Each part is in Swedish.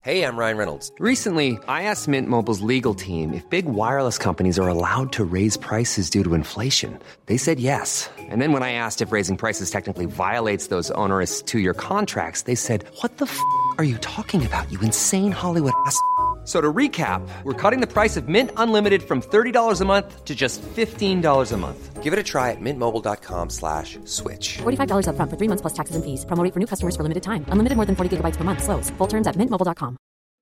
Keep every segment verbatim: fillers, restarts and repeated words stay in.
Hey, I'm Ryan Reynolds. Recently, I asked Mint Mobile's legal team if big wireless companies are allowed to raise prices due to inflation. They said yes. And then when I asked if raising prices technically violates those onerous two-year contracts, they said, what the f*** are you talking about, you insane Hollywood ass f- So to recap, we're cutting the price of Mint Unlimited from thirty dollars a month to just fifteen dollars a month. Give it a try at mintmobile.com slash switch. forty-five dollars up front for three months plus taxes and fees. Promo rate for new customers for limited time. Unlimited more than forty gigabytes per month. Slows full terms at mint mobile dot com.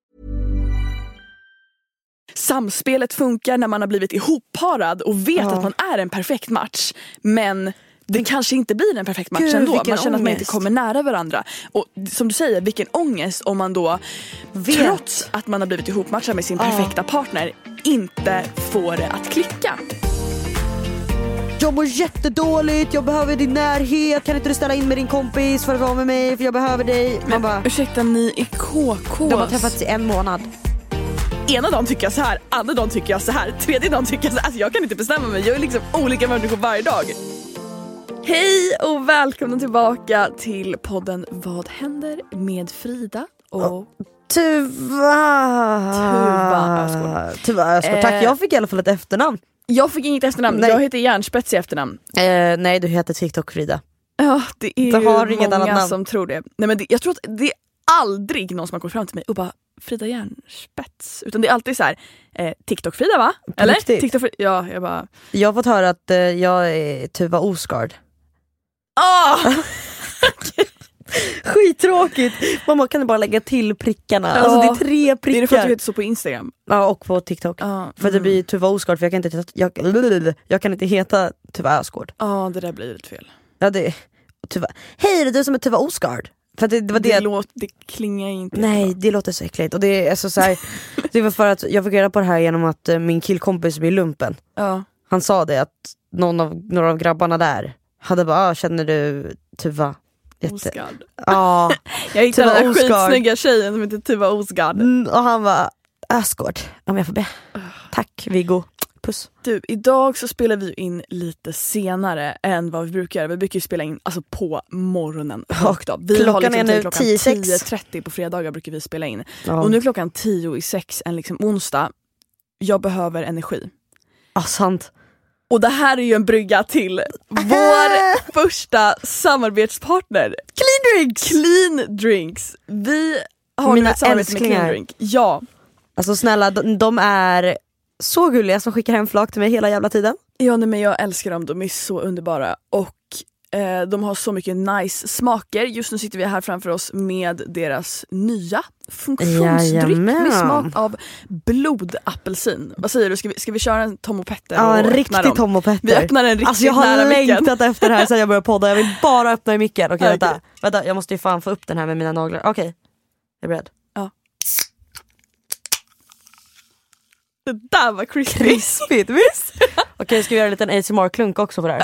Samspelet funkar när man har blivit ihopparad och vet ja. att man är en perfekt match. Men det kanske inte blir en perfekt match Gud, ändå. Man känner ångest. att man inte kommer nära varandra. Och som du säger, vilken ångest om man då, vet. trots att man har blivit ihopmatchad med sin ja. perfekta partner, inte får det att klicka. Jag mår jättedåligt, jag behöver din närhet. Kan inte du ställa in med din kompis för att vara med mig? För jag behöver dig. Man Men bara, ursäkta, ni är K K. de har träffats i en månad. Ena dagen tycker jag så här, andra dagen tycker jag så här, tredje dagen tycker jag så här. Alltså jag kan inte bestämma mig, jag är liksom olika människor varje dag. Hej och välkomna tillbaka till podden Vad händer med Frida och Tuva. Tuva Ösgård. Tuva Ösgård, tack. Jag fick i alla fall ett efternamn. Jag fick inget efternamn, Nej. jag heter Järnspets i efternamn. eh, Nej, du heter TikTok Frida. Ja, det är Du har ju inget annat många namn. som tror det. Nej, men det, jag tror att det är aldrig någon som har kommit fram till mig och bara Frida Järnspets. Utan det är alltid så här eh, TikTok Frida, va? På Eller? riktigt? TikTok Frida. Ja, jag bara Jag har fått höra att eh, jag är Tuva Osgård. ah! Skittråkigt. Mamma, kan du bara lägga till prickarna? Ja. Alltså det är tre prickar. Det är för att du heter så på Instagram. Ja, och på TikTok. Ja, För att det blir Tuva Osgård, för jag kan inte heta, jag, jag kan inte heta Tuva Ösgård. Ja, det där blir lite fel. Ja, det Tuva. Hej, är det du som är Tuva Osgård? För att det, det var det, Det, låt, det klingar inte. nej, det låter så äckligt. Och det är alltså så här, det var för att jag fick reda på det här genom att eh, min killkompis blir lumpen. Ja. Han sa det att någon av, några av grabbarna där hade bara, ah, känner du Tuva? Jätte... Osgard. Ja. Jag hittade Tuva den Osgard. skitsnygga tjejen som heter Tuva Osgard. Mm, och han var Ösgård, om jag får be. Tack Viggo, puss. Du, idag så spelar vi in lite senare än vad vi brukar. Vi brukar ju spela in alltså på morgonen. Och Vi klockan har liksom är nu klockan tio sex. tio trettio på fredagar brukar vi spela in. Ja. Och nu är klockan tio i sex en liksom onsdag. Jag behöver energi. Ah, sant. Och det här är ju en brygga till vår första samarbetspartner. Clean Drinks! Clean Drinks. Vi har Mina nu ett samarbete med älsklingar. Clean Drink. Ja. Alltså snälla, de, de är så gulliga som skickar hem flak till mig hela jävla tiden. Ja, nej, men jag älskar dem. De är så underbara. Och eh, de har så mycket nice smaker. Just nu sitter vi här framför oss med deras nya funktionsdryck Jajamän. med smak av blodapelsin. Vad säger du? Ska vi, ska vi köra en Tom och Petter? Ja, och en öppna riktig dem? Tom och Petter. Vi öppnar en riktigt alltså jag nära har micken. längtat efter det här sedan jag började podda. Jag vill bara öppna i micken. Okej, Okej. vänta. vänta. Jag måste ju fan få upp den här med mina naglar. Okej, jag är beredd. Ja. Det där var crispy. Krispigt, visst? Okej, ska vi göra en liten A S M R-klunk också på det här?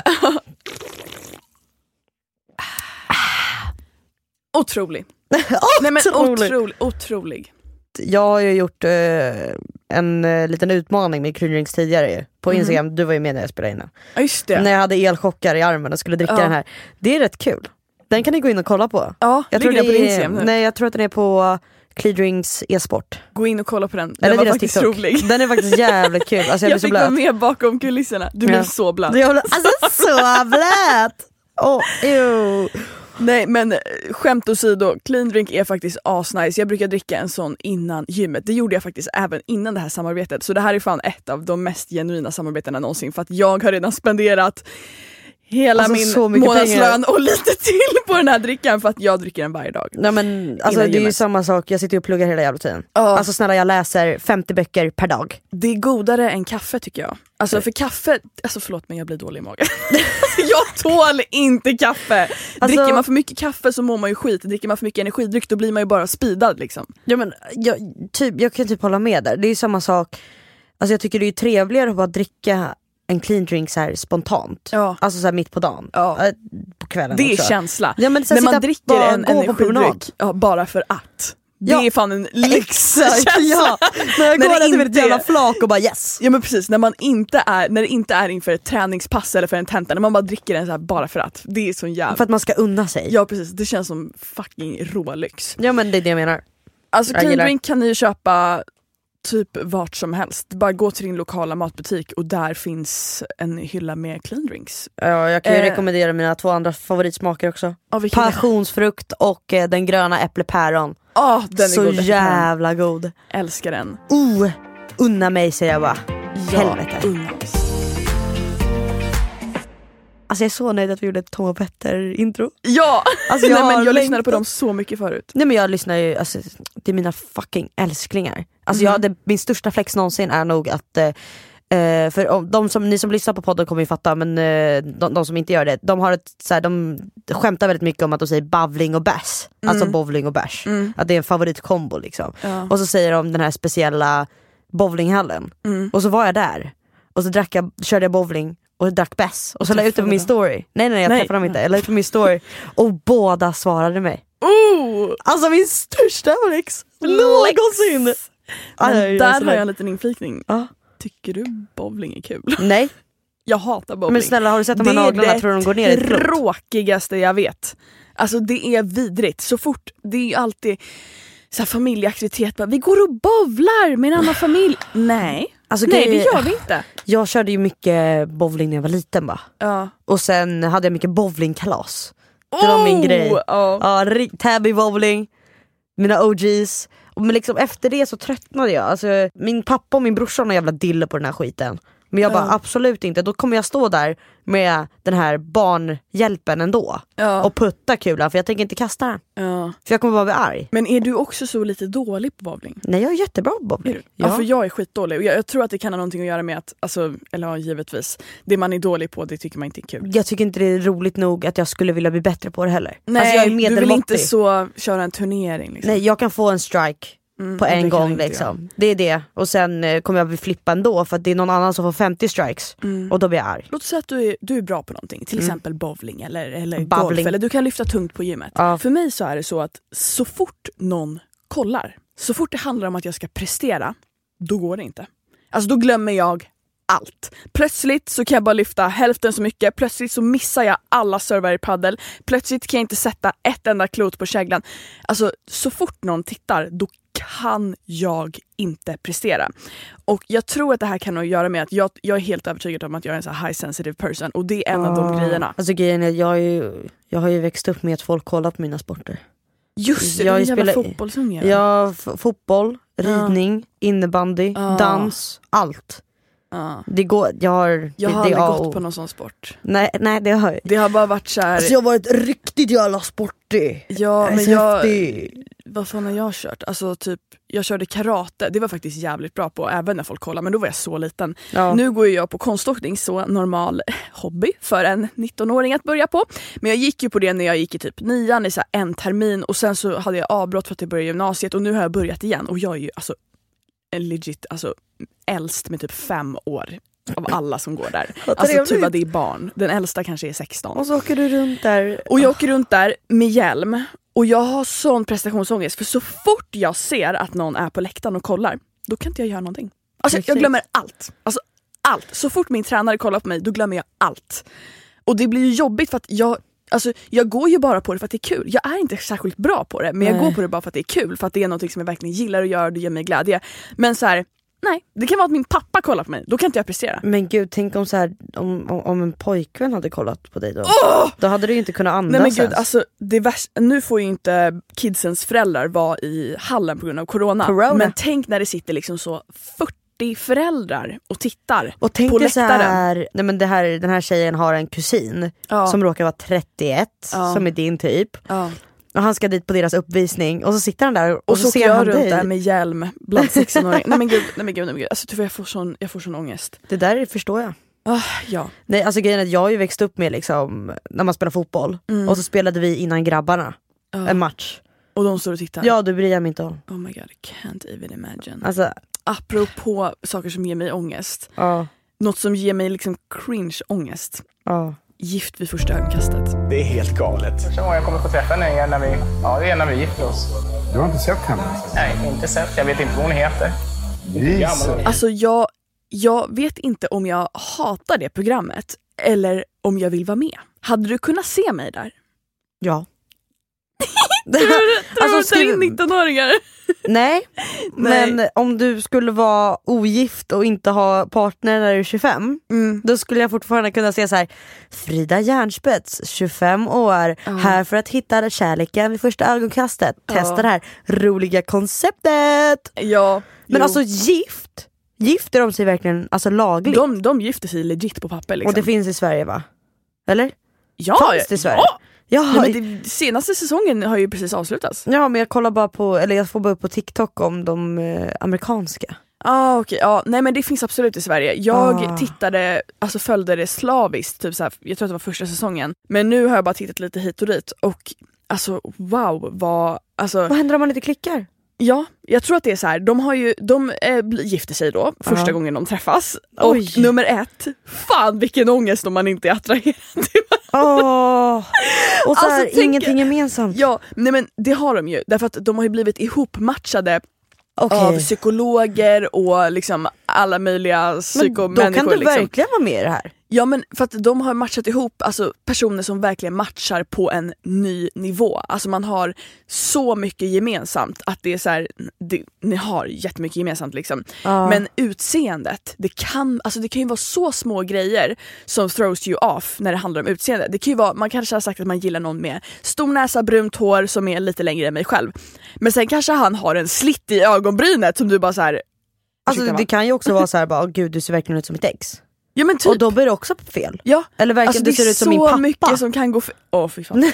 Otrolig. Nej, men Otrolig. otrolig. Otrolig. Jag har ju gjort eh, en eh, liten utmaning med Clean Drinks tidigare ju. På Mhm. Instagram, du var ju med när jag spelade in den. Ja, just det. När jag hade elchockar i armen och skulle dricka Ja. den här. Det är rätt kul. Den kan ni gå in och kolla på. Ja, Jag ligger tror den på det din är, Instagram nu? nej, jag tror att den är på Clean Drinks e-sport. Gå in och kolla på den. Den Eller var deras faktiskt TikTok. rolig. Den är faktiskt jävligt kul. Alltså jag, Jag blir så fick vara blöt. med bakom kulisserna. Du blev Ja. så blöt. Jag blev, alltså så blöt! Oh, ew. Nej, men eh, skämt åsido, Clean Drink är faktiskt asnice. Jag brukar dricka en sån innan gymmet. Det gjorde jag faktiskt även innan det här samarbetet. Så det här är fan ett av de mest genuina samarbetena någonsin. För att jag har redan spenderat hela Alltså, så min mycket månadslön och lite till på den här drickan. För att jag dricker den varje dag. Nej, men alltså, Innan det är ju gymmet. samma sak, jag sitter ju och pluggar hela jävla tiden. Ja. Alltså snälla, jag läser femtio böcker per dag. Det är godare än kaffe tycker jag. Alltså för kaffe, alltså förlåt men jag blir dålig i magen. Jag tål inte kaffe. Alltså- Dricker man för mycket kaffe så mår man ju skit. Dricker man för mycket energidryck då blir man ju bara speedad liksom. Ja, men jag, typ, jag kan typ hålla med där. Det är ju samma sak. Alltså jag tycker det är ju trevligare att bara dricka en clean drink så här spontant. Ja. Alltså så här mitt på dagen. Ja. Äh, På kvällen Det är också. känsla. Ja, men sen när man sitta dricker bara en gå på promenad. energidryck ja, bara för att. Det Ja. är fan en Exakt, lyxkänsla. ja. När jag När går det där till inte ett jävla är- flak och bara yes. Ja men precis, när man inte är när det inte är inför ett träningspass eller för en tenta, när man bara dricker den så här bara för att. Det är sån jävla. För att man ska unna sig. Ja precis, det känns som fucking rålyx. Ja, men det är det jag menar. Alltså clean Regular. drink kan ni ju köpa typ vart som helst. Bara gå till din lokala matbutik och där finns en hylla med clean drinks. Ja, jag kan ju Eh. rekommendera mina två andra favoritsmaker också. Ja, vilken är det? Passionsfrukt och eh, den gröna äpplepäron. Ah, den är Så god. jävla god. Älskar den. Oh, unna mig säger jag bara. Ja, Helvete. unna oss. Alltså jag är så nöjd att vi gjorde ett Tom och Petter intro. Ja, Alltså, jag nej, men har jag lyssnade på längtat. dem så mycket förut. Nej men jag lyssnar ju, alltså, det är mina fucking älsklingar. Alltså jag, det, min största flex någonsin är nog att eh, för om, de som, ni som lyssnar på podden kommer ju fatta, men eh, de, de som inte gör det, de har ett så här, de skämtar väldigt mycket om att de säger bavling och bash, alltså bowling och bash, Mm. att det är en favoritkombo liksom. Ja. Och så säger de den här speciella bowlinghallen, Mm. och så var jag där och så drack jag, körde jag bowling och drack bass och så la jag ut det på träffade min du? story. Nej nej jag Nej. träffade dem inte, jag la ut på min story och båda svarade mig. Oh! Alltså min största flex någonsin. Men Aj, jag är där så har nöjd. jag en liten inflikning. Ja. Tycker du bowling är kul? Nej, Jag hatar bowling. men snälla har du sett de här Det är naglarna, det tror du de går ner i ett plott? tråkigaste jag vet. Alltså det är vidrigt. Så fort, det är ju alltid så här familjeaktivitet. Bara, vi går och bowlar med en annan familj. Nej, Alltså, nej det grejer- gör vi inte. Jag körde ju mycket bowling när jag var liten va. Ja. Och sen hade jag mycket bowlingkalas. Det var min Oh! grej. Ja. Ja, ri- tabby bowling, mina O Gs. Och men liksom efter det så tröttnade jag. Alltså, min pappa och min brorsa har en jävla dille på den här skiten. Men jag bara Ja. absolut inte. Då kommer jag stå där med den här barnhjälpen ändå. Ja. Och putta kulan för jag tänker inte kasta den. Ja. För jag kommer bara bli arg. Men är du också så lite dålig på bowling? Nej jag är jättebra på bowling. Ja. För jag är skitdålig och jag, jag tror att det kan ha någonting att göra med att, alltså, eller ja, givetvis, det man är dålig på det tycker man inte är kul. Jag tycker inte det är roligt nog att jag skulle vilja bli bättre på det heller. Nej, alltså jag är du vill medelmåttig. inte så köra en turnering liksom. Nej, jag kan få en strike Mm, på det en kan jag gång inte liksom. Det är det. Och sen eh, kommer jag bli flippa ändå för att det är någon annan som får femtio strikes. Mm. Och då blir jag arg. Låt säga att du är, du är bra på någonting, till exempel bowling eller, eller golf, Bowling. eller du kan lyfta tungt på gymmet. Ja. För mig så är det så att så fort någon kollar, så fort det handlar om att jag ska prestera, då går det inte. Alltså då glömmer jag allt. Plötsligt så kan jag bara lyfta hälften så mycket, plötsligt så missar jag alla servar i paddel, plötsligt kan jag inte sätta ett enda klot på käglan. Alltså så fort någon tittar, då kan jag inte prestera. Och jag tror att det här kan ha att göra med att jag, jag är helt övertygad om att jag är en så här high sensitive person, och det är en av de grejerna. Alltså grejen är att jag, är ju, jag har ju växt upp med att folk kollar på mina sporter. Just det, jag du är en jävla spelar- fotbollsunge. Jag f- fotboll, ridning, innebandy, Ja. dans, allt. Ja. Det går, jag har... Jag det, har det aldrig är A gått och- på någon sån sport. Nej, nej det har jag. Det har bara varit så här. Alltså jag har varit riktigt jävla sportig. Ja, Jag är men så jag, häftig. vad fan har jag kört? Alltså typ, jag körde karate, det var faktiskt jävligt bra på, även när folk kollar, men då var jag så liten. Ja. Nu går ju jag på konståkning, så normal hobby för en nittonåring att börja på. Men jag gick ju på det när jag gick i typ nian i så här en termin, och sen så hade jag avbrott för att jag började gymnasiet, och nu har jag börjat igen, och jag är ju alltså en legit, alltså äldst med typ fem år av alla som går där. Vad Alltså trevligt. typ att det är barn. Den äldsta kanske är sexton. Och så åker du runt där. Och jag åker runt där med hjälm, och jag har sån prestationsångest, för så fort jag ser att någon är på läktaren och kollar, då kan inte jag göra någonting. Alltså jag Precis. glömmer allt. Alltså allt. Så fort min tränare kollar på mig, då glömmer jag allt. Och det blir ju jobbigt för att jag, alltså jag går ju bara på det för att det är kul. Jag är inte särskilt bra på det, men jag Nej. går på det bara för att det är kul, för att det är något som jag verkligen gillar att göra, det ger mig glädje. Men så här, nej, det kan vara att min pappa kollar på mig, då kan inte jag prestera. Men gud, tänk om, så här, om, om, om en pojkvän hade kollat på dig då. Då hade du ju inte kunnat andas. Nej men gud, ens. alltså det värsta, nu får ju inte kidsens föräldrar vara i hallen på grund av corona. Corona. Men tänk när det sitter liksom så fyrtio föräldrar och tittar Och tänk på dig så läktaren. här, nej men det här, den här tjejen har en kusin Ja. som råkar vara trettioett, Ja. som är din typ. Ja. Och han ska dit på deras uppvisning och så sitter han där och, Och så, så ser åker jag han runt dig. där med hjälm bland sextonåringar. nej men gud, nej men gud, nej men gud. Alltså tyvärr, jag får sån, jag får sån ångest. Det där förstår jag. Ah, ja. Nej, alltså grejen är att jag har ju växt upp med liksom, när man spelar fotboll. Mm. Och så spelade vi innan grabbarna Ja. en match. Och de står och tittar. Ja, du bryr jag mig inte om. Oh my god, I can't even imagine. Alltså, Apropå saker som ger mig ångest. ja, Något som ger mig liksom cringe-ångest. ja. Gift vid första ögonkastet. Det är helt galet. Första gången jag kommer få träffa henne är när vi, ja, det är när vi gifter oss. Du har inte sett henne? Nej, inte sett. Jag vet inte vad hon heter. Jesus. Alltså jag, jag vet inte om jag hatar det programmet eller om jag vill vara med. Hade du kunnat se mig där? Ja. Tror Alltså, du tar in skriv- nittonåringar? Nej, Nej. men om du skulle vara ogift och inte ha partner när du är tjugofem, Mm. då skulle jag fortfarande kunna säga så här: Frida Järnspets, tjugofem år, Ja. här för att hitta kärleken vid första ögonkastet. Testa Ja. det här roliga konceptet. Ja. Men jo. alltså gift, gifter de sig verkligen alltså lagligt? de, de gifter sig legit på papper liksom. Och det finns i Sverige, va? Eller? ja, fanns det i Sverige? Ja. Ja, Nej, men det, senaste säsongen har ju precis avslutats. ja, men jag kollar bara på, eller jag får bara upp på TikTok om de eh, amerikanska. Ah, okay. Ja, nej men det finns absolut i Sverige. Jag Ah. tittade, alltså följde det slaviskt, typ så här, jag tror att det var första säsongen. Men nu har jag bara tittat lite hit och dit och alltså wow, vad, alltså Vad händer om man inte klickar? ja, jag tror att det är så här. De har ju, de äh, gifter sig då första Ja. gången de träffas. Oj. Och nummer ett, fan vilken ångest om man inte är attraherad. Åh, och så Alltså, här, tänk- ingenting gemensamt. Ja, nej men det har de ju, därför att de har ju blivit ihopmatchade Okej. av psykologer och liksom alla möjliga Men psykomänniskor. då kan du liksom. verkligen vara med i det här. Ja, men för att de har matchat ihop alltså, personer som verkligen matchar på en ny nivå. Alltså man har så mycket gemensamt att det är så här, det, ni har jättemycket gemensamt liksom. Ja. Men utseendet, det kan, alltså det kan ju vara så små grejer som throws you off när det handlar om utseende. Det kan ju vara, man kanske har sagt att man gillar någon med stor näsa, brunt hår som är lite längre än mig själv. Men sen kanske han har en slitt i ögonbrynet som du bara så här. Alltså ursäkta, det va? kan ju också vara så här, bara, åh gud, du ser verkligen ut som ett ex. Ja men typ. Och då blir det också fel. Ja. Eller verkligen, Alltså, du det ser är ut som min så pappa. mycket som kan gå fel. Åh fy fan. Det,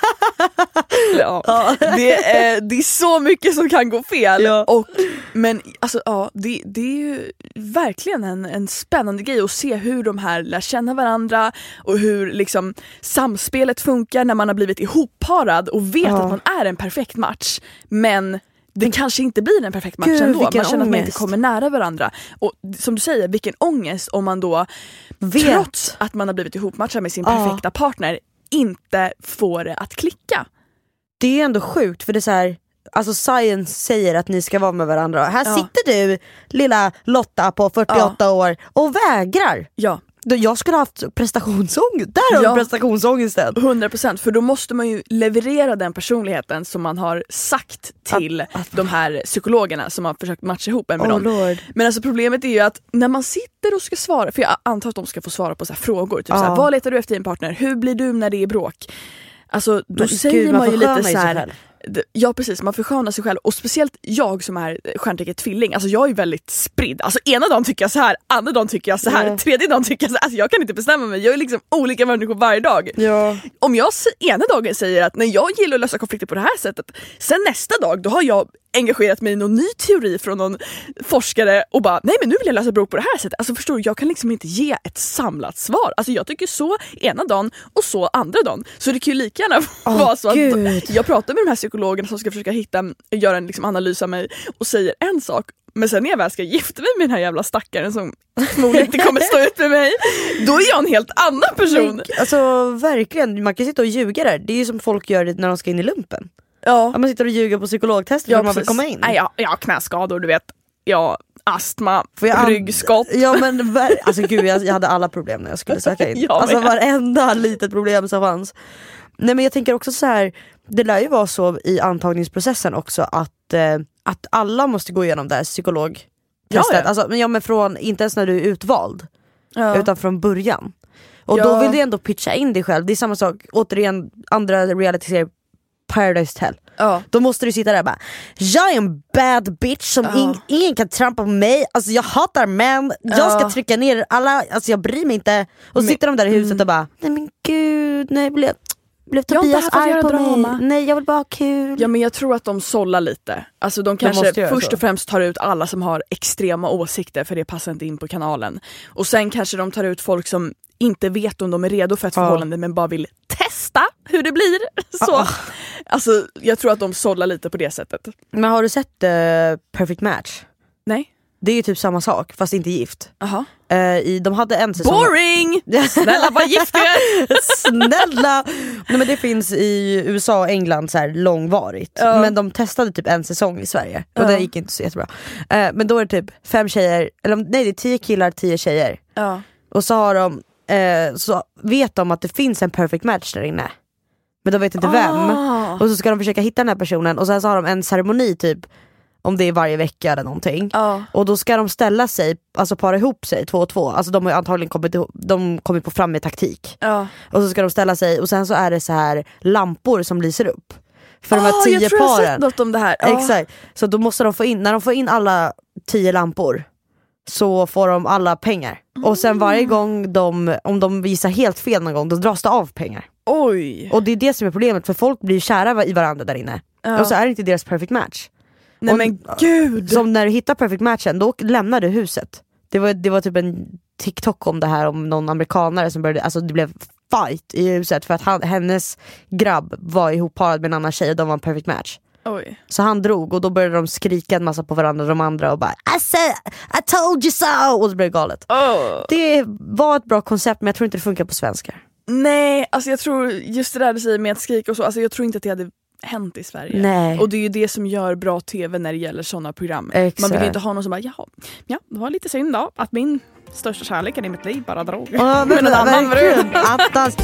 ja. det, är, det är så mycket som kan gå fel. Ja. Och, men alltså, ja, det, det är ju verkligen en, en spännande grej att se hur de här lär känna varandra och hur liksom, samspelet funkar när man har blivit ihopparad och vet Ja. att man är en perfekt match. Men det kanske inte blir en perfekt match Gud, ändå. Man vilken känner att man inte ångest. kommer nära varandra. Och som du säger, vilken ångest om man då Vet. trots att man har blivit ihopmatchad med sin Ja. perfekta partner inte får det att klicka. Det är ändå sjukt, för det är så här, alltså science säger att ni ska vara med varandra. Här Ja. sitter du, lilla Lotta på fyrtioåtta år och vägrar. Ja, Då jag skulle ha haft prestationsångest. Där har Ja. du prestationsångesten. hundra procent. För då måste man ju leverera den personligheten som man har sagt till Att- att- de här psykologerna som har försökt matcha ihop en med Oh dem. lord. Men alltså problemet är ju att när man sitter och ska svara, för jag antar att de ska få svara på så här frågor, typ Ja. så här, vad letar du efter i en partner? Hur blir du när det är bråk? Alltså då Men säger gud, man man ju förskönar lite ju så sig här. själv. d- Ja precis, man förskönar sig själv. Och speciellt jag som är stjärntecket tvilling, alltså jag är väldigt spridd. Alltså ena dagen tycker jag så här, andra dagen tycker jag så här, Ja. tredje dagen tycker jag så här. Alltså jag kan inte bestämma mig, jag är liksom olika människor varje dag. Ja. Om jag s- ena dagen säger att när jag gillar att lösa konflikter på det här sättet, sen nästa dag då har jag engagerat mig i någon ny teori från någon forskare och bara nej men nu vill jag lösa bråk på det här sättet. Alltså förstår du, jag kan liksom inte ge ett samlat svar. Alltså jag tycker så ena dagen och så andra dagen. Så det kan ju lika gärna Åh, vara så att Gud. jag pratar med de här psykologerna som ska försöka hitta, göra en liksom analys av mig och säger en sak, men sen när jag väl ska gifta mig med den här jävla stackaren som förmodligen inte kommer stå ut med mig, då är jag en helt annan person. Men, alltså verkligen, man kan sitta och ljuga där. Det är ju som folk gör det när de ska in i lumpen. Ja. Att man sitter och ljuger på psykologtester för att man vill precis. komma in. Nej, jag, jag har knäskador, du vet. Jag astma, Får jag an- ryggskott. Ja men ver- alltså gud, jag, jag hade alla problem när jag skulle söka in. Jag Alltså med. varenda litet problem som fanns. Nej men jag tänker också så här, det lär ju vara så i antagningsprocessen också att, eh, att alla måste gå igenom det här psykologtestet. Ja, ja. Alltså, men, ja, men från, inte ens när du är utvald, Ja. utan från början. Och Ja. då vill du ändå pitcha in dig själv. Det är samma sak, återigen, andra reality-serier, Paradise Hotel. Ja. Då måste du sitta där och bara, jag är en bad bitch som Ja. ing- ingen kan trampa på mig. Alltså jag hatar män, jag ska Ja. trycka ner alla, alltså jag bryr mig inte. Och så Men- sitter de där i huset och bara, nej men gud, nej blev, blev Jag har inte Tobias haft att arg göra på drama. mig? Nej jag vill bara ha kul. Ja men jag tror att de sållar lite. Alltså de kanske måste göra först så. och främst tar ut alla som har extrema åsikter för det passar inte in på kanalen. Och sen kanske de tar ut folk som inte vet om de är redo för ett Ja. förhållande men bara vill testa hur det blir. Så. Alltså jag tror att de sållar lite på det sättet. Men har du sett uh, Perfect Match? Nej. Det är ju typ samma sak fast inte gift. Aha. Uh, i, de hade en säsong. Boring! Snälla var giftiga! Snälla! Nej, men det finns i U S A och England så här långvarigt. Ja. Men de testade typ en säsong i Sverige och Ja. det gick inte så jättebra. Eh, men då är det typ fem tjejer, eller nej det är tio killar, tio tjejer. Ja. Och så har de, eh, så vet de att det finns en perfect match där inne. men de vet inte Ah. vem. Och så ska de försöka hitta den här personen. Och sen så har de en ceremoni typ, om det är varje vecka eller någonting. Ja. Och då ska de ställa sig, alltså para ihop sig två och två. Alltså de har antagligen kommit ihop, de kommer på fram med taktik. Ja. Och så ska de ställa sig, och sen så är det så här lampor som lyser upp för de här Ah, tio jag tror jag har paren. sett något om det här. Ja. Exakt. Så då måste de få in, när de får in alla tio lampor så får de alla pengar. Och sen varje gång de, om de visar helt fel någon gång, då dras det av pengar. Oj. Och det är det som är problemet, för folk blir kära i varandra där inne. Ja. Och så är det inte deras perfect match. Nej och, men gud. Som när du hittar perfect matchen, då lämnar du huset. Det var, det var typ en TikTok om det här, om någon amerikanare som började, alltså det blev fight i huset för att han, hennes grabb var ihopparad med en annan tjej och de var en perfect match. Oj. Så han drog och då började de skrika en massa på varandra, de andra, och bara I said, I told you so! Och så blev det galet. Oh. Det var ett bra koncept, men jag tror inte det funkar på svenska. Nej, alltså jag tror just det där du säger med att skrika och så, alltså jag tror inte att det hade hänt i Sverige. Nej. Och det är ju det som gör bra tv när det gäller sådana program. Exakt. Man vill ju inte ha någon som bara, jaha, ja, det var lite synd då att min största kärlek i mitt liv bara drog. Ja, men Men en annan verkligen. brud. Attans.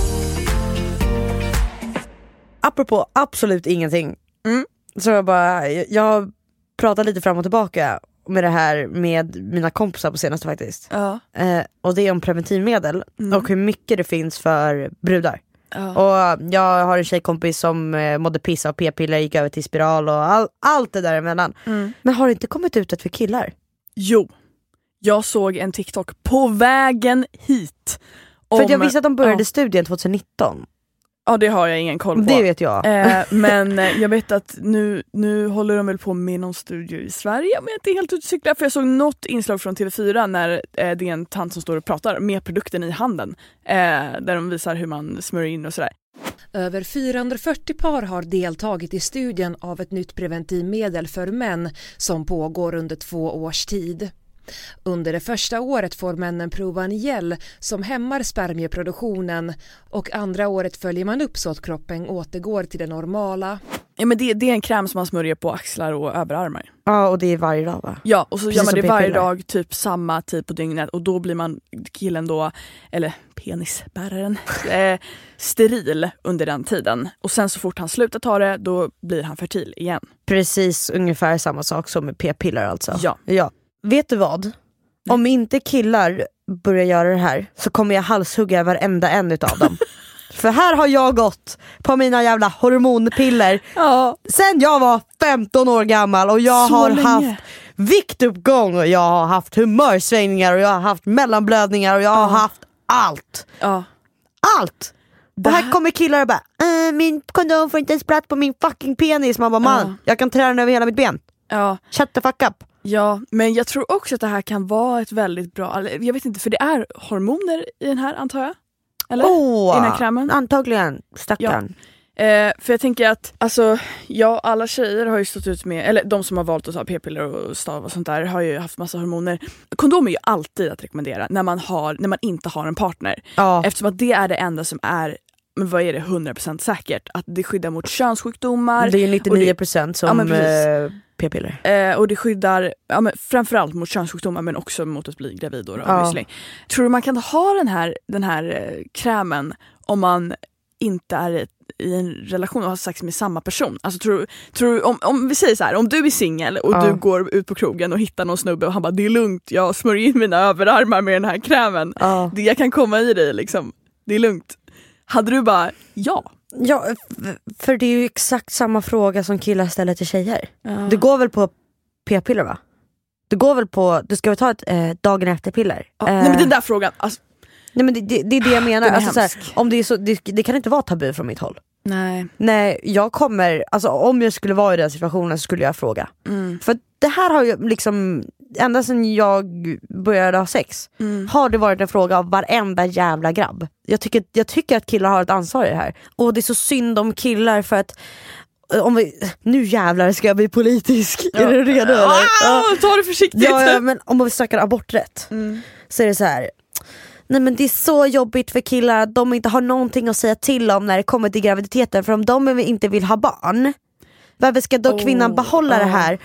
Apropå absolut ingenting. Mm. Så jag bara, jag, jag pratar lite fram och tillbaka med det här med mina kompisar på senaste faktiskt. Ja. Eh, och det är om preventivmedel Mm. och hur mycket det finns för brudar. Ja. Och jag har en tjejkompis som eh, mådde piss av p-piller, gick över till spiral och all, allt det där emellan. Mm. Men har det inte kommit ut ett för killar? Jo, jag såg en TikTok på vägen hit. För om- jag visste att de började ja. studien tjugonitton. Ja, det har jag ingen koll på. Det vet jag. Eh, men eh, jag vet att nu, nu håller de väl på med någon studio i Sverige, men jag är inte helt ute och cyklar, för jag såg något inslag från T V fyra när eh, det är en tant som står och pratar med produkten i handen, eh, där de visar hur man smörjer in och sådär. Över fyrahundrafyrtio par har deltagit i studien av ett nytt preventivmedel för män som pågår under två års tid. Under det första året får männen prova en gel som hämmar spermieproduktionen, och andra året följer man upp så att kroppen återgår till det normala. Ja, men det, det är en kräm som man smörjer på axlar och överarmar. Ja, och det är varje dag, va? Ja, och så Precis gör man som det varje p-piller. dag, typ samma tid på dygnet, och då blir man, killen då, eller penisbäraren, eh, steril under den tiden. Och sen så fort han slutar ta det, då blir han fertil igen. Precis, ungefär samma sak som med p-piller alltså. Ja. ja. Vet du vad? Om inte killar börjar göra det här så kommer jag halshugga varenda en utav dem. För här har jag gått på mina jävla hormonpiller Ja. sen jag var femton år gammal, och jag Så har länge. haft viktuppgång, och jag har haft humörsvängningar, och jag har haft mellanblödningar, och jag har haft allt. Ja. Allt! Och här kommer killar och bara äh, min kondom får inte ens plats på min fucking penis. Man bara, man, Ja. jag kan träna den över hela mitt ben. Ja. Shut the fuck up. Ja, men jag tror också att det här kan vara ett väldigt bra, eller, jag vet inte, för det är hormoner i den här, antar jag? Eller? Åh, I den här krämen? antagligen, stackarn. Eh, för jag tänker att, alltså, ja, alla tjejer har ju stått ut med, eller de som har valt att ta p-piller och stav och sånt där har ju haft massa hormoner. Kondom är ju alltid att rekommendera när man, har, när man inte har en partner. Ja. Eftersom att det är det enda som är, men vad är det, hundra procent säkert? Att det skyddar mot könssjukdomar. Det är ju nittionio procent Ja, som men precis. eh, p-piller. Eh, och det skyddar, ja, men framförallt mot könssjukdomar, men också mot att bli gravid då, Ja. obviously. Tror du man kan ha den här, den här eh, krämen om man inte är i, i en relation och har sex med samma person? Alltså tror, tror om, om vi säger så här, om du är singel och Ja. du går ut på krogen och hittar någon snubbe och han bara, det är lugnt, jag smörjer in mina överarmar med den här krämen. Ja. Det, jag kan komma i dig liksom, det är lugnt. Hade du bara, ja. Ja, f- för det är ju exakt samma fråga som killar ställer till tjejer. Ja. Du går väl på p-piller, va? Du går väl på, du ska väl ta ett eh, dagen efter-piller? Ja, Eh, nej men den där frågan, alltså, nej, men det, det, det är det jag menar. Den är Alltså, så här, hemsk. om det, är så, det, det kan inte vara tabu från mitt håll. nej. Nej, jag kommer, alltså om jag skulle vara i den situationen så skulle jag fråga. Mm. För det här har ju liksom, ända sedan jag började ha sex, Mm. har det varit en fråga av varenda jävla grabb. Jag tycker, jag tycker att killar har ett ansvar i det här. Och det är så synd om killar, för att om vi, nu jävlar ska jag bli politisk. Ja. Är du redo eller? Ah, Ja. ta det försiktigt. Ja, ja, men om vi snackar aborträtt, Mm. så är det så här. Nej, men det är så jobbigt för killar att de inte har någonting att säga till om när det kommer till graviditeten. För om de inte vill ha barn, varför ska då Oh, kvinnan behålla det ja. här?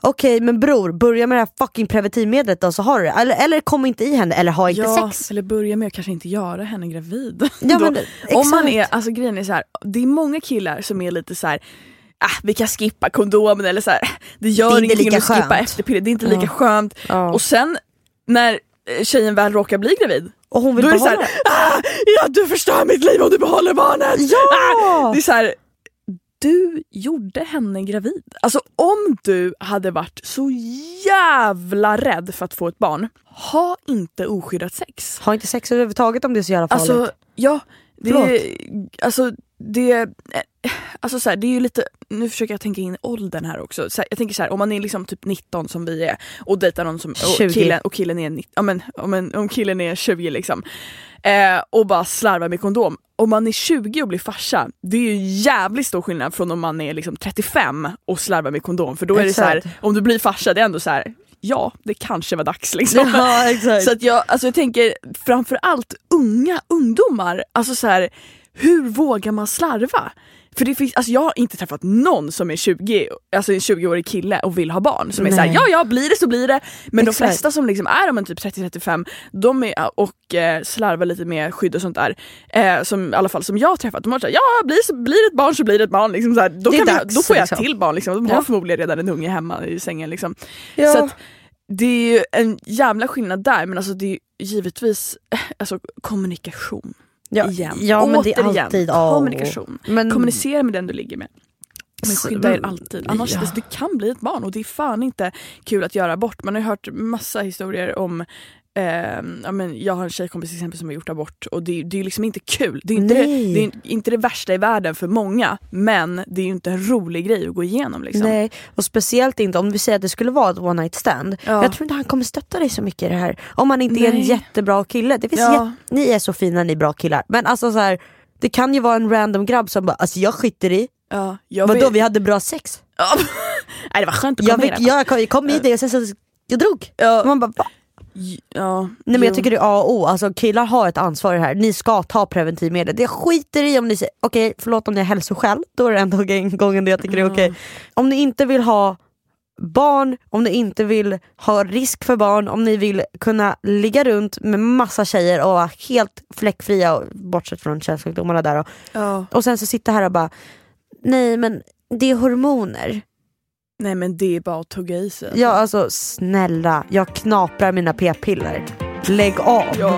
okej okay, men bror, börja med det här fucking preventivmedlet då, så har du det. Eller, eller kom inte i henne, eller ha inte ja, sex. Eller börja med att kanske inte göra henne gravid. Ja, men, om man är, alltså grejen är så här, det är många killar som är lite så här. Ah, vi kan skippa kondomen eller så här, det gör det ingenting att skippa efterpiller, det är inte lika ja. skönt. Ja. Och sen när tjejen väl råkar bli gravid och hon vill då är det behålla. så här, ah, ja, du förstör mitt liv om du behåller barnet. Ja! Ah, det är så här, du gjorde henne gravid. Alltså om du hade varit så jävla rädd för att få ett barn, ha inte oskyddat sex. Ha inte sex överhuvudtaget om det är så jävla farligt. Alltså, ja, det, alltså det, alltså så här, det är ju lite, nu försöker jag tänka in åldern här också. Så här, jag tänker så här, om man är liksom typ nitton som vi är och dejtar någon som och killen och killen är nitton, ja men om en, om killen är tjugo liksom. Eh, och bara slarvar med kondom. Om man är tjugo och blir farsa, det är ju jävligt stor skillnad från om man är liksom trettiofem och slarvar med kondom. För då är exakt. Det så här, om du blir farsa, det är ändå så här, ja, det kanske var dags liksom. Ja, exakt. Så att jag, alltså jag tänker framförallt unga ungdomar, alltså så här, hur vågar man slarva? För det finns, alltså jag har inte träffat någon som är tjugo, alltså en tjugoårig kille och vill ha barn som Nej. är såhär, ja ja blir det så blir det. Men exakt. De flesta som liksom är om en typ trettio till trettiofem, de är och eh, slarvar lite med skydd och sånt där, eh, som i alla fall som jag har träffat, de har sagt, ja blir, så, blir det ett barn så blir det ett barn liksom, så här, då, kan dags, vi, då får jag liksom. till barn liksom. De har ja. förmodligen redan en unge hemma i sängen liksom. Ja. Så att det är ju en jävla skillnad där, men alltså det är givetvis alltså kommunikation. Ja, igen. ja men Återigen, det är alltid kommunikation. Men, Kommunicera med den du ligger med. Men skydda er alltid. Annars ja. det, det kan bli ett barn och det är fan inte kul att göra abort. Man har hört massa historier om eh, ja, men jag har en tjejkompis till exempel som har gjort abort och det, det är liksom inte kul. Det är inte det, det är inte det värsta i världen för många, men det är ju inte en rolig grej att gå igenom liksom. Nej, och speciellt inte om vi säger att det skulle vara ett one night stand. Ja. Jag tror inte han kommer stötta dig så mycket i det här. Om man inte Nej. är en jättebra kille. Det finns ja. jät- ni är så fina, ni är bra killar. Men alltså så här, det kan ju vara en random grabb som bara, alltså jag skiter i. Ja, jag Vadå, vet. vi hade bra sex. Ja. Nej, det var skönt att jag komma vet, jag, jag kom i det och sen så jag drog. Ja. Man bara, va? Ja, Nej men jo. jag tycker det är A och O. Alltså killar har ett ansvar här. Ni ska ta preventivmedel. Det skiter i om ni säger okej, okay, förlåt om ni är hälsoskäl. Då är det ändå en gång det jag tycker det är okej. Okay. Om ni inte vill ha barn, om ni inte vill ha risk för barn, om ni vill kunna ligga runt med massa tjejer och vara helt fläckfria och bortsett från könssjukdomarna där och, ja. och sen så sitta här och bara nej men det är hormoner. Nej men det är bara att tugga i sig. Ja alltså snälla, jag knaprar mina p-piller. Lägg av. Ja.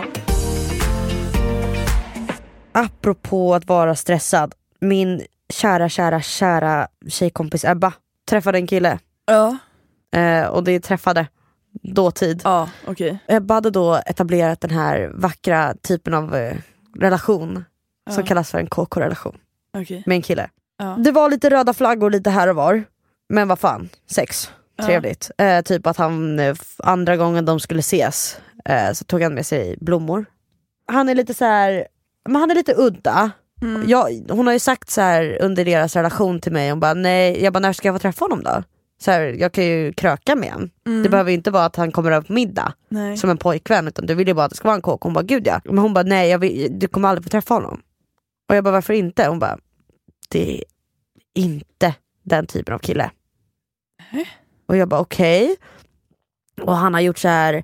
Apropå att vara stressad, min kära kära kära tjejkompis Ebba träffade en kille. Ja. Eh, och det träffade dåtid. Ja, okej. Okay. Ebba hade då etablerat den här vackra typen av eh, relation ja. som kallas för en K K-relation. Okay. Med en kille. Ja. Det var lite röda flaggor lite här och var. Men vad fan, sex. Trevligt. Ja. Eh, typ att han eh, andra gången de skulle ses eh, så tog han med sig blommor. Han är lite så här, men han är lite udda. Mm. Jag, hon har ju sagt så här under deras relation till mig, hon bara nej, jag bara när ska jag få träffa honom då? Så här, jag kan ju kröka med honom. Mm. Det behöver inte vara att han kommer över på middag nej. som en pojkvän, utan du vill ju bara att det ska vara en kåk. Hon bara gud ja. Men hon bara nej, jag vill, du kommer aldrig få träffa honom. Och jag bara varför inte? Hon bara det är inte den typen av kille. Mm. Och jag bara okej. Okay. Och han har gjort så här.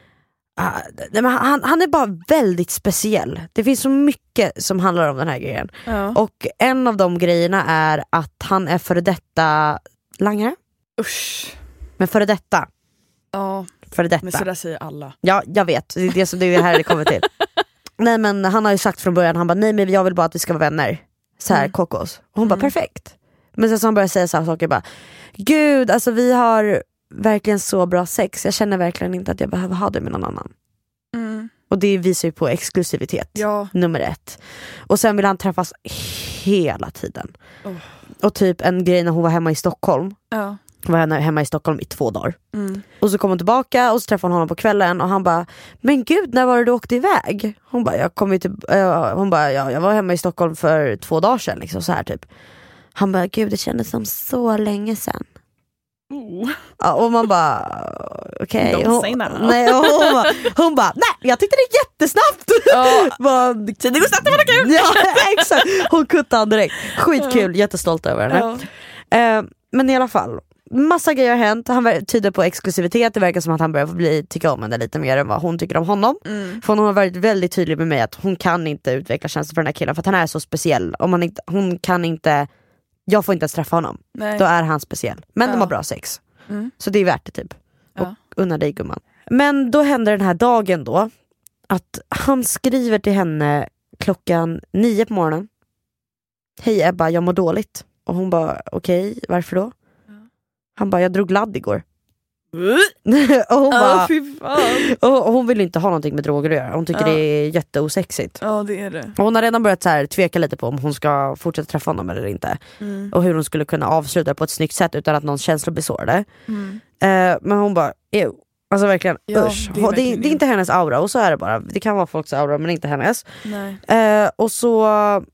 Uh, han, han är bara väldigt speciell. Det finns så mycket som handlar om den här grejen. Ja. Och en av de grejerna är att han är före detta langare. Usch. Men före detta. Ja. Före detta. Men så där säger alla. Ja, jag vet. Det är det som det är här det kommer till. Nej men han har ju sagt från början, han bara nej men jag vill bara att vi ska vara vänner. Så här mm. kokos. Och hon mm. bara perfekt. Men sen så han börjar säga så här saker bara gud alltså vi har verkligen så bra sex. Jag känner verkligen inte att jag behöver ha det med någon annan. Mm. Och det visar ju på exklusivitet. Ja. Nummer ett. Och sen vill han träffas hela tiden. Oh. Och typ en grej när hon var hemma i Stockholm. Ja. Hon var hemma i Stockholm i två dagar. Mm. Och så kom hon tillbaka och så träffade hon honom på kvällen. Och han bara, men gud när var det du åkte iväg? Hon bara, jag kom ju till, äh, hon bara, ja, jag var hemma i Stockholm för två dagar sedan. Liksom, så här, typ. Han bara, gud det kändes som så länge sedan. Oh. Ja, och man bara okej okay. hon, nej, hon, hon, bara, hon bara nej jag tyckte det är jättesnabbt. Oh. Det går snabbt, det var kul. Ja, exakt. Hon kuttade direkt. Skitkul, jättestolt över henne. Oh. eh, Men i alla fall massa grejer har hänt. Han tyder på exklusivitet. Det verkar som att han börjar bli, tycka om henne lite mer än vad hon tycker om honom. Mm. För hon har varit väldigt tydlig med mig att hon kan inte utveckla känslor för den här killen, för att han är så speciell. Om man inte, hon kan inte, jag får inte ens träffa honom. Nej. Då är han speciell. Men ja. de har bra sex. Mm. Så det är värt det typ. Och ja. unna dig gumman. Men då händer den här dagen då att han skriver till henne klockan nio på morgonen. Hej Ebba, jag mår dåligt. Och hon bara, okej, okay, varför då? Ja. Han bara, jag drog ladd igår. och, hon bara, oh, fy fan. och hon vill inte ha någonting med droger att göra. Hon tycker ja. det är jätteosexigt. Ja, det är det. Och hon har redan börjat så här, tveka lite på om hon ska fortsätta träffa honom eller inte. Mm. Och hur hon skulle kunna avsluta på ett snyggt sätt utan att någons känslor blir sårade. Mm. Uh, men hon bara, ew. Alltså verkligen, ja, usch. Det är, verkligen det, det är inte hennes aura. Och så är det bara. Det kan vara folks aura men inte hennes. Nej. Uh, och så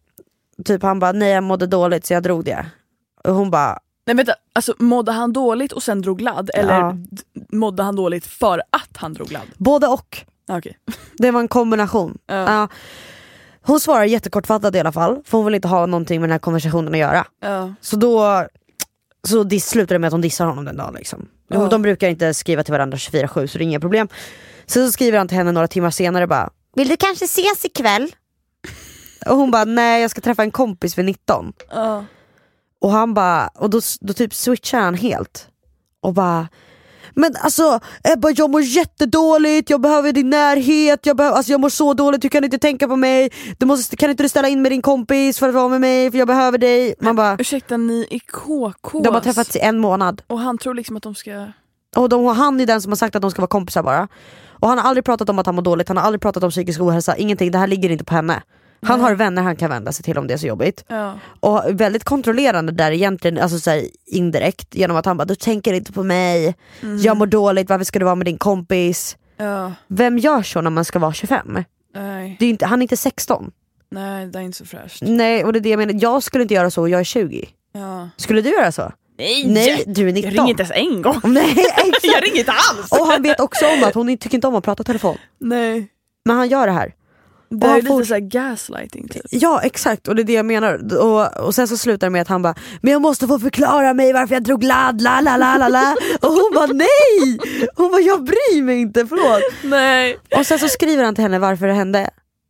typ han bara, nej jag mådde dåligt så jag drog det. Och hon bara, nej vänta, alltså mådde han dåligt och sen drog ladd? Eller ja. d- mådde han dåligt för att han drog ladd? Både och. Okay. Det var en kombination. Ja. Uh, hon svarar jättekortfattat i alla fall. För hon vill inte ha någonting med den här konversationen att göra. Ja. Så då så det slutar det med att hon dissar honom den dagen liksom. Ja. De brukar inte skriva till varandra tjugofyra sju så det är inga problem. Sen så skriver han till henne några timmar senare bara, vill du kanske ses ikväll? Och hon bara, nej jag ska träffa en kompis vid nitton. Ja. Och han bara, och då, då typ switchar han helt. Och bara, men alltså Ebba, jag mår jättedåligt, jag behöver din närhet, jag, behöver, alltså, jag mår så dåligt, du kan inte tänka på mig, du måste, kan inte du ställa in med din kompis för att vara med mig, för jag behöver dig. Man bara, ursäkta, ni är K K. De har träffats i en månad. Och han tror liksom att de ska... Och de, han är den som har sagt att de ska vara kompisar bara. Och han har aldrig pratat om att han mår dåligt, han har aldrig pratat om psykisk ohälsa, ingenting, det här ligger inte på henne. Han har vänner han kan vända sig till om det är så jobbigt. Ja. Och väldigt kontrollerande där egentligen, alltså så här, indirekt, genom att han bara, du tänker inte på mig, mm. jag mår dåligt, varför ska du vara med din kompis? Ja. Vem gör så när man ska vara tjugofem? Nej. Det är inte, han är inte sexton. Nej, det är inte så fräscht. Nej, och det är det jag menar, jag skulle inte göra så, jag är tjugo. Ja. Skulle du göra så? Nej, Nej, du är nitton. Jag ringer inte ens en gång. Nej, exakt. Jag ringer inte alls. Och han vet också om att hon tycker inte om att prata telefon. Nej. Men han gör det här. Det är lite får... så här gaslighting typ. Ja exakt, och det är det jag menar. Och, och sen så slutar det med att han bara, men jag måste få förklara mig varför jag drog ladd, la la la la la. Och hon bara, nej. Hon bara, jag bryr mig inte, förlåt. Nej. Och sen så skriver han till henne varför det hände.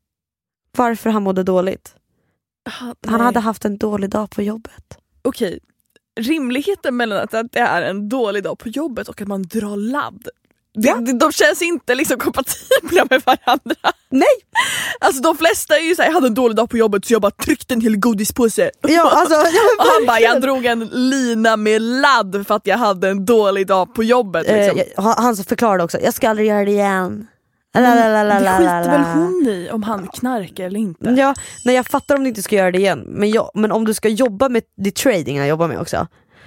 Varför han mådde dåligt. Ah, han hade haft en dålig dag på jobbet. Okej, rimligheten mellan att det är en dålig dag på jobbet och att man drar ladd, Ja. De, de känns inte liksom kompatibla med varandra. Nej. Alltså de flesta är ju såhär, jag hade en dålig dag på jobbet så jag bara tryckte en hel godispåse. Ja, alltså, jag och han bara, jag drog en lina med ladd för att jag hade en dålig dag på jobbet liksom. eh, Han förklarade också, jag ska aldrig göra det igen. Mm, det skiter väl hon i om han knarkar eller inte. Ja, nej, jag fattar om du inte ska göra det igen. Men, jag, men om du ska jobba med det trading jag jobbar med också.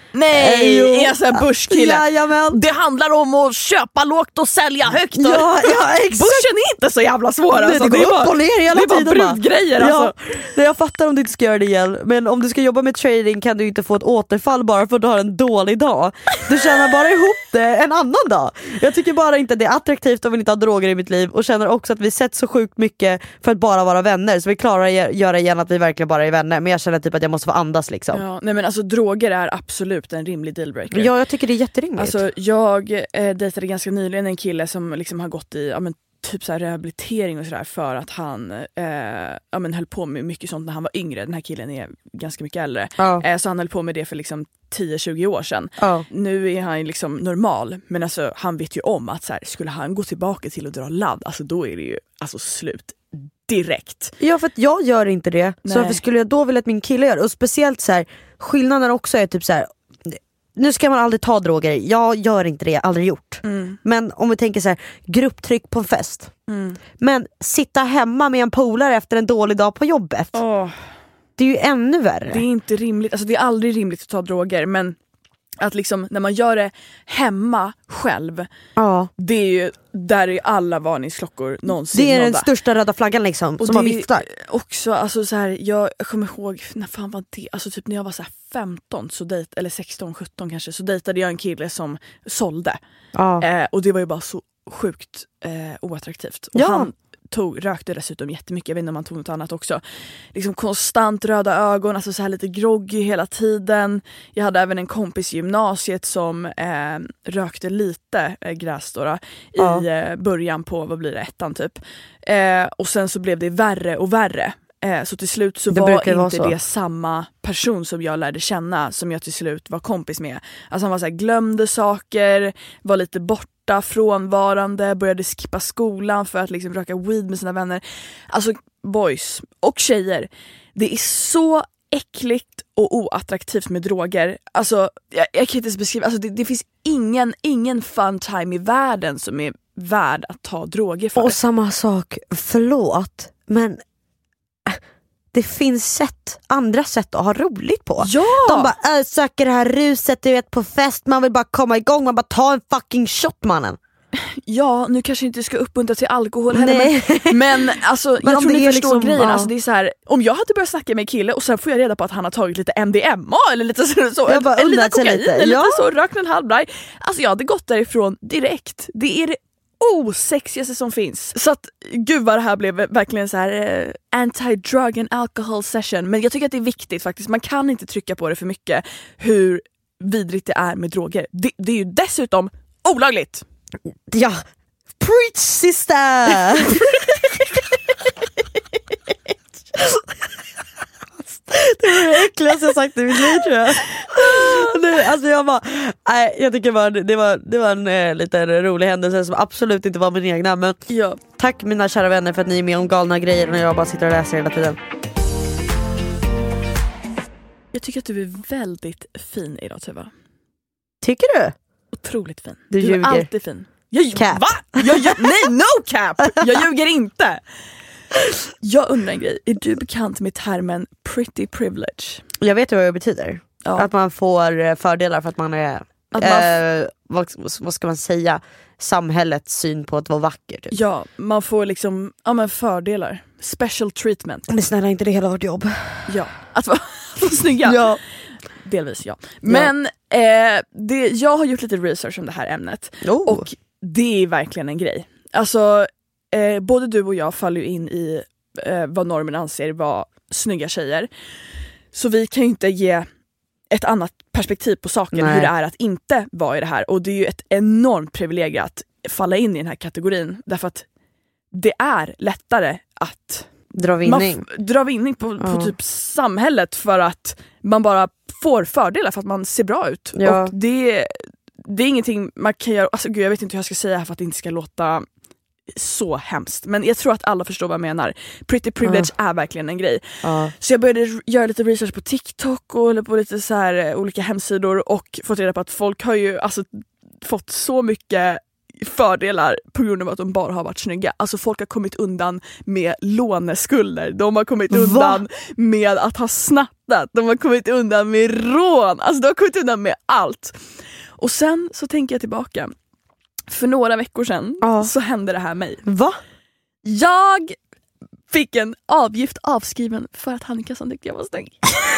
Nej, jag är så här börskille. Ja, det handlar om att köpa lågt och sälja högt. Ja, ja, exakt. Börsen är inte så jävla svår. Alltså. Det, det, det går upp och ner hela tiden. Det är bara brudgrejer. Ja, alltså. nej, jag fattar om du inte ska göra det igen. Men om du ska jobba med trading kan du inte få ett återfall bara för att du har en dålig dag. Du tjänar bara ihop det en annan dag. Jag tycker bara inte det är attraktivt och vill inte ha droger i mitt liv. Och känner också att vi sett så sjukt mycket för att bara vara vänner. Så vi klarar att göra igen att vi verkligen bara är vänner. Men jag känner typ att jag måste få andas liksom. Ja, nej men alltså droger är absolut en rimlig dealbreaker. Ja, jag tycker det är jätterimligt. Alltså jag eh, dejtade ganska nyligen en kille som liksom har gått i ja, men, typ så här rehabilitering och sådär för att han eh, ja, men, höll på med mycket sånt när han var yngre. Den här killen är ganska mycket äldre. Oh. Eh, så han höll på med det för liksom tio tjugo år sedan. Oh. Nu är han liksom normal, men alltså, han vet ju om att så här, skulle han gå tillbaka till att dra ladd, alltså då är det ju alltså slut direkt. Ja, för att jag gör inte det. Nej. Så varför skulle jag då vilja att min kille gör? Och speciellt så här, skillnaden också är typ så här, nu ska man aldrig ta droger. Jag gör inte det, aldrig gjort. Mm. Men om vi tänker så här, grupptryck på en fest. Mm. Men sitta hemma med en polare efter en dålig dag på jobbet. Oh. Det är ju ännu värre. Det är inte rimligt. Alltså det är aldrig rimligt att ta droger, men att liksom när man gör det hemma själv, ja. Det är ju där är alla varningsklockor någonsin. Det är den nådda. Största röda flaggan liksom, och som man viftar. Också alltså så här, jag kommer ihåg när fan var det? Alltså typ när jag var så här femton så dejt eller sexton sjutton kanske, så dejtade jag en kille som sålde. Ja. Eh, och det var ju bara så sjukt eh, oattraktivt. Och ja. han tog, rökte dessutom jättemycket. Jag vet inte om han tog något annat också. Liksom konstant röda ögon, alltså så här lite groggy hela tiden. Jag hade även en kompis i gymnasiet som eh, rökte lite eh, gräs då, då, ja. i eh, början på, vad blir det, ettan typ. Eh, och sen så blev det värre och värre. Eh, så till slut så det var inte det samma person som jag lärde känna som jag till slut var kompis med. Alltså han var så här, glömde saker, var lite borta, frånvarande, började skippa skolan för att liksom röka weed med sina vänner. Alltså boys och tjejer, det är så äckligt och oattraktivt med droger. Alltså jag, jag kan inte ens beskriva, alltså det, det finns ingen, ingen fun time i världen som är värd att ta droger för. Och samma sak, förlåt, men det finns sätt, andra sätt att ha roligt på. Ja! De bara äh, söker det här ruset, du vet, på fest, man vill bara komma igång, man bara ta en fucking shot, mannen. Ja, nu kanske inte ska uppmuntra till alkohol heller, men, men alltså, men jag tror ni förstår liksom, grejen, ja. Alltså, det är så här, om jag hade börjat snacka med en kille och sen får jag reda på att han har tagit lite M D M A eller lite så, så jag bara eller lite kokain lite. eller Ja. lite så, rökt en halvbraj. Alltså jag hade gått därifrån direkt. Det är det osexigaste som finns. Så att gud vad det här blev verkligen så här eh, anti-drug and alcohol session. Men jag tycker att det är viktigt faktiskt. Man kan inte trycka på det för mycket hur vidrigt det är med droger. Det, det är ju dessutom olagligt. Ja, preach sister. Det var det äckligaste jag sagt i mitt liv, tror jag. Nej, alltså jag bara, nej, jag tycker bara det var, det var en eh, lite rolig händelse som absolut inte var min egna, men ja. Tack mina kära vänner för att ni är med om galna grejer när jag bara sitter och läser hela tiden. Jag tycker att du är väldigt fin idag, Tuva. Tycker du? Otroligt fin. Du, du ljuger. är alltid fin. Jag, cap. Va? Jag, jag, nej, no cap! Jag ljuger inte. Jag undrar en grej. Är du bekant med termen pretty privilege? Jag vet ju vad det betyder. Ja. Att man får fördelar för att man är att man f- eh, vad, vad ska man säga, samhällets syn på att vara vacker typ. Ja, man får liksom ja, men fördelar. Special treatment. Men snälla, inte det hela vårt jobb. Ja, att vara snygga. Ja. Delvis ja. Men ja. Eh, det, jag har gjort lite research om det här ämnet. Oh. Och det är verkligen en grej. Alltså eh, både du och jag faller ju in i eh, vad normen anser vara snygga tjejer. Så vi kan ju inte ge ett annat perspektiv på saken. Nej. Hur det är att inte vara i det här. Och det är ju ett enormt privilegie att falla in i den här kategorin. Därför att det är lättare att dra vinning, man f- dra vinning på, ja. på typ samhället för att man bara får fördelar för att man ser bra ut. Ja. Och det, det är ingenting man kan göra. Alltså, gud, jag vet inte hur jag ska säga här för att det inte ska låta så hemskt. Men jag tror att alla förstår vad jag menar. Pretty privilege ja. är verkligen en grej. Ja. Så jag började göra lite research på TikTok och på lite så här olika hemsidor och fått reda på att folk har ju alltså fått så mycket fördelar på grund av att de bara har varit snygga. Alltså folk har kommit undan med låneskulder. De har kommit undan Va? med att ha snattat. De har kommit undan med rån. Alltså de har kommit undan med allt. Och sen så tänker jag tillbaka. För några veckor sedan ja. så hände det här mig. Va? Jag fick en avgift avskriven för att han i kassan tyckte jag var snygg.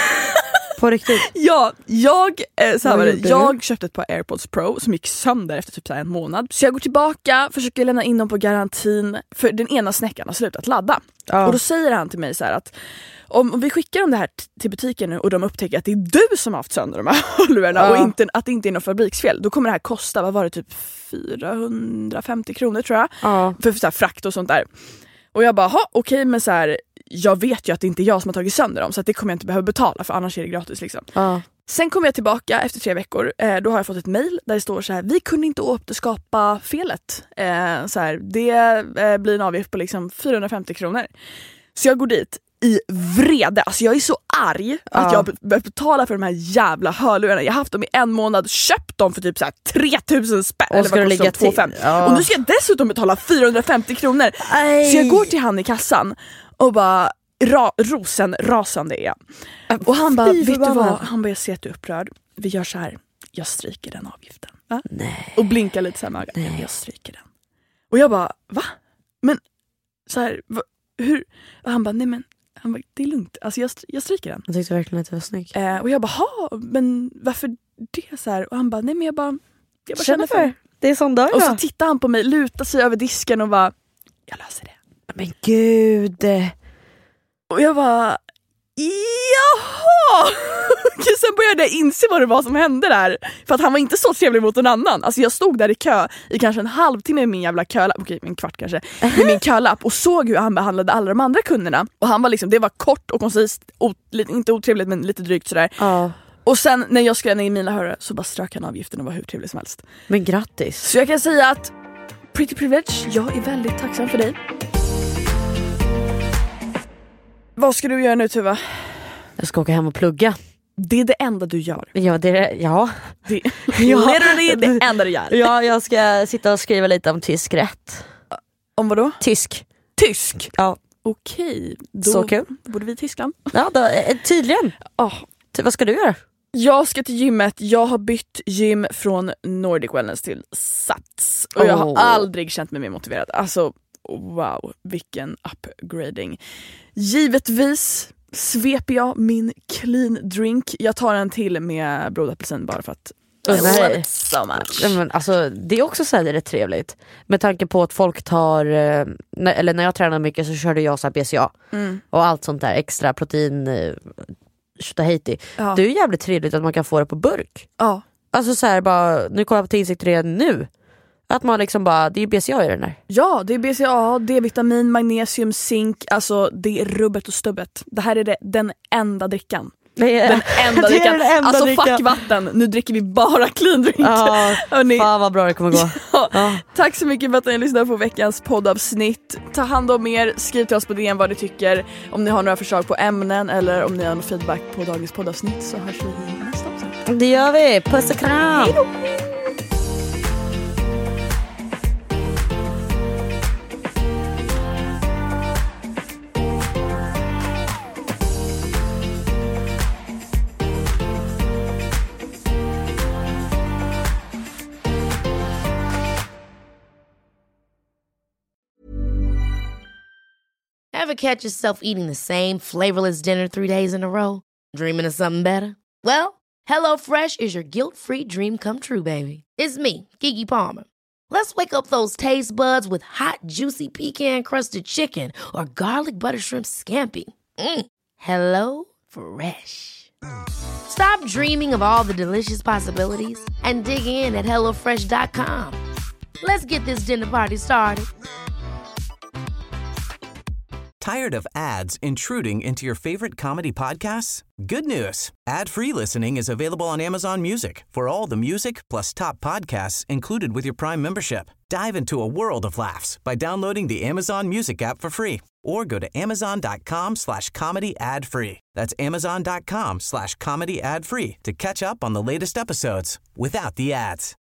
På riktigt? Ja, jag, eh, så här var det. Jag köpte ett par AirPods Pro som gick sönder efter typ så här en månad. Så jag går tillbaka, försöker lämna in dem på garantin. För den ena snäckan har slutat ladda. Ja. Och då säger han till mig så här att om, om vi skickar dem det här t- till butiken nu och de upptäcker att det är du som har haft sönder de här hörlurarna ja. och inte, att det inte är något fabriksfel, då kommer det här kosta, vad var det, typ fyrahundrafemtio kronor tror jag. Ja. För, för så här, frakt och sånt där. Och jag bara, okej, okay, men så här, jag vet ju att det inte är jag som har tagit sönder dem, så att det kommer jag inte behöva betala, för annars är det gratis liksom. Ja. Sen kommer jag tillbaka efter tre veckor, eh, då har jag fått ett mejl där det står så här: vi kunde inte återskapa felet. Eh, så här, det eh, blir en avgift på liksom fyrahundrafemtio kronor. Så jag går dit i vrede, alltså jag är så arg ja. att jag behöver betala för de här jävla hörlurarna. Jag har haft dem i en månad, köpt dem för typ så här tre tusen spänn, eller vad kostar de, två fem ja. Och nu ska jag dessutom betala fyrahundrafemtio kronor. Aj. Så jag går till han i kassan och bara ra, rosen rasande är jag. Och han bara, vet du vad? Han bara, jag ser att du är upprörd. Vi gör så här, jag stryker den avgiften. Va? Nej. Och blinkar lite så här med ögat. Jag stryker den. Och jag bara, va? Men så här, va, hur? Och han bara, nej men han bara, det är lugnt. Alltså jag, jag stryker den. Jag tyckte verkligen att det var snygg. Eh, och jag bara, ha, men varför det så här? Och han bara, nej men jag bara, jag bara känner för. för. Det är sån dag. Och så tittar han på mig, lutar sig över disken och bara, jag löser det. Men gud. Och jag bara, jaha! Sen började jag inse vad det var som hände där. För att han var inte så trevlig mot någon annan. Alltså jag stod där i kö i kanske en halvtimme med min jävla kölapp. Okej, en kvart kanske. Med min kölapp och såg hur han behandlade alla de andra kunderna. Och han var liksom, det var kort och koncist, ot- inte otrevligt men lite drygt sådär. Ja. Och sen när jag skrev ner i mina hörare så bara strök han avgiften och var hur trevlig som helst. Men grattis. Så jag kan säga att Pretty Privilege, jag är väldigt tacksam för dig. Vad ska du göra nu, Tuva? Jag ska åka hem och plugga. Det är det enda du gör. Ja, det är ja. Det är literally det enda du gör. Ja, jag ska sitta och skriva lite om tysk rätt. Om vad då? Tysk. Tysk? Ja. Okej. Då Så kul. borde vi i Tyskland. Ja, då, tydligen. Oh. Vad ska du göra? Jag ska till gymmet. Jag har bytt gym från Nordic Wellness till Sats. Och jag har Oh. aldrig känt mig mer motiverad. Alltså, wow. Vilken upgrading. Givetvis sveper jag min clean drink. Jag tar en till med blodapelsin bara för att I Oh, nej. love it so much. Ja, men, alltså, det är också så här, det är rätt trevligt. Med tanke på att folk tar, eh, när, eller när jag tränar mycket så körde jag så här B C A. Mm. Och allt sånt där extra protein, eh, tjottaheiti. Ja. Det är ju jävligt trevligt att man kan få det på burk. Ja. Alltså så här, bara, nu kollar jag på Tinsikt redan nu. Att man liksom bara, det är B C A i den där. Ja, det är B C A, D-vitamin, magnesium, zink. Alltså det är rubbet och stubbet. Det här är det, den enda drickan. Det är, Den enda det är drickan. den enda Alltså drickan. fuck vatten. Nu dricker vi bara clean drink. Ja, Hörrni, fan vad bra det kommer gå. ja, Ja. tack så mycket för att ni lyssnade på veckans poddavsnitt. Ta hand om er, skriv till oss på D M vad ni tycker. Om ni har några förslag på ämnen eller om ni har någon feedback på dagens poddavsnitt så hörs vi i nästa avsnitt. Det gör vi, puss och kram. Ever catch yourself eating the same flavorless dinner three days in a row? Dreaming of something better? Well, HelloFresh is your guilt-free dream come true, baby. It's me, Keke Palmer. Let's wake up those taste buds with hot, juicy pecan-crusted chicken or garlic butter shrimp scampi. Mm. Hello Fresh. Stop dreaming of all the delicious possibilities and dig in at hello fresh dot com. Let's get this dinner party started. Tired of ads intruding into your favorite comedy podcasts? Good news. Ad-free listening is available on Amazon Music for all the music plus top podcasts included with your Prime membership. Dive into a world of laughs by downloading the Amazon Music app for free or go to amazon.com slash comedy ad free. That's amazon.com slash comedy ad free to catch up on the latest episodes without the ads.